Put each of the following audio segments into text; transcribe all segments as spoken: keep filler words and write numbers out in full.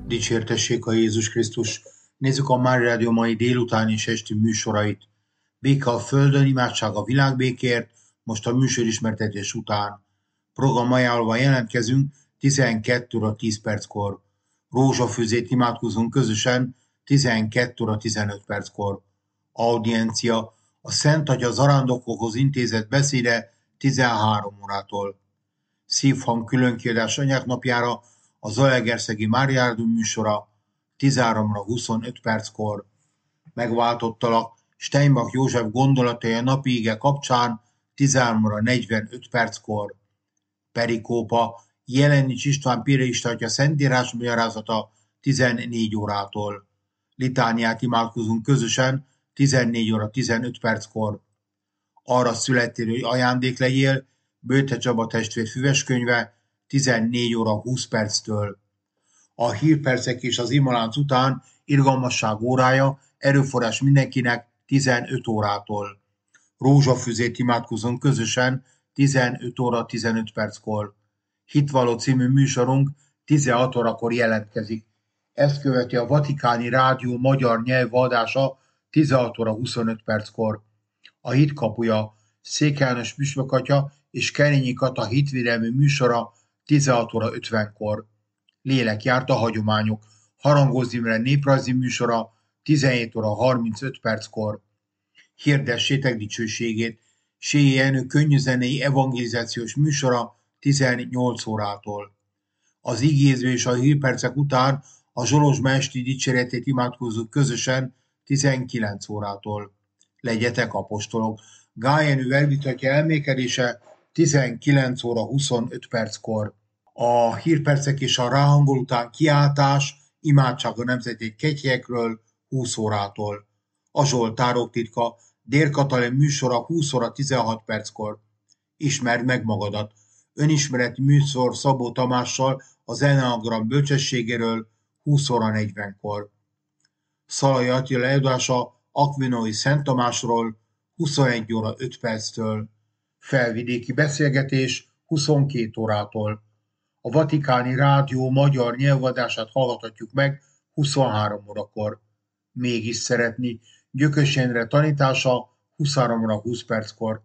Dicsértessék a Jézus Krisztus! Nézzük a Mária Rádió mai délután és esti műsorait. Béke a földön, imádság a világbékért, most a műsorismertetés után. Program ajánlóval jelentkezünk tizenkét óra tíz perckor. Rózsafűzét imádkozunk közösen tizenkét óra tizenöt perckor. Audiencia a Szent Atya zarándokokhoz intézett beszéde tizenhárom órától. Szívhang különkiadás anyáknapjára a Zalaegerszegi Mária Rádió műsora tizenhárom óra huszonöt perckor. Megváltottalak Steinbach József gondolatai a napi ige kapcsán tizenhárom óra negyvenöt perckor. Perikópa Jelenics István piarista atya szentírás magyarázata tizennégy órától. Litániát imádkozunk közösen tizennégy óra tizenöt perckor. Arra születtél, hogy ajándék legyél, Bőte Csaba testvér füveskönyve tizennégy óra húsz perctől. A hírpercek és az imalánc után irgalmasság órája, erőforrás mindenkinek tizenöt órától. Rózsafüzét imádkozunk közösen tizenöt óra tizenöt perckor. Hitvalló című műsorunk tizenhat órakor jelentkezik. Ezt követi a Vatikáni Rádió magyar nyelvadása tizenhat óra huszonöt perckor. A hit kapuja Székely János püspök atya és Kerényi Kata hitvédelmi műsora tizenhat óra ötvenkor. Lélek járt a hagyományok Harangoz Imre néprajzi műsora tizenhét óra harmincöt perckor. Hirdessétek dicsőségét Séjé Jenő könnyűzenei evangelizációs műsora tizennyolc órától. Az igéző és a hírpercek után a Zsolozsma esti dicséretét imádkozzuk közösen tizenkilenc órától. Legyetek apostolok! Gál Jenő elvitatja elmékedése tizenkilenc óra huszonöt perckor. A hírpercek és a ráhangol után kiáltás, imádság a nemzeti kegyekről húsz órától. A Zsoltárok titka Dér Katalin műsora húsz óra tizenhat perckor. Ismerd meg magadat! Önismereti műsor Szabó Tamással az Enneagram bölcsességéről húsz óra negyvenkor. Szalai Attila előadása Akvinói Szent Tamásról huszonegy óra öt perctől. Felvidéki beszélgetés huszonkét órától. A Vatikáni Rádió magyar nyelvadását hallgathatjuk meg huszonhárom órakor. Mégis szeretni Gyökös Endre tanítása huszonhárom óra húsz perckor.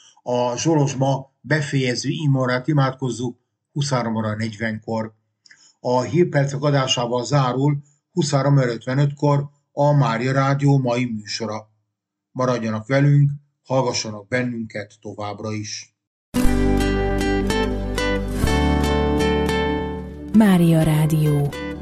A Zsolozsma befejező imórát imádkozzuk huszonhárom óra negyvenkor. A hírpercek adásával zárul huszonhárom óra ötvenötkor a Mária Rádió mai műsora. Maradjanak velünk, hallgassanak bennünket továbbra is. Mária Rádió.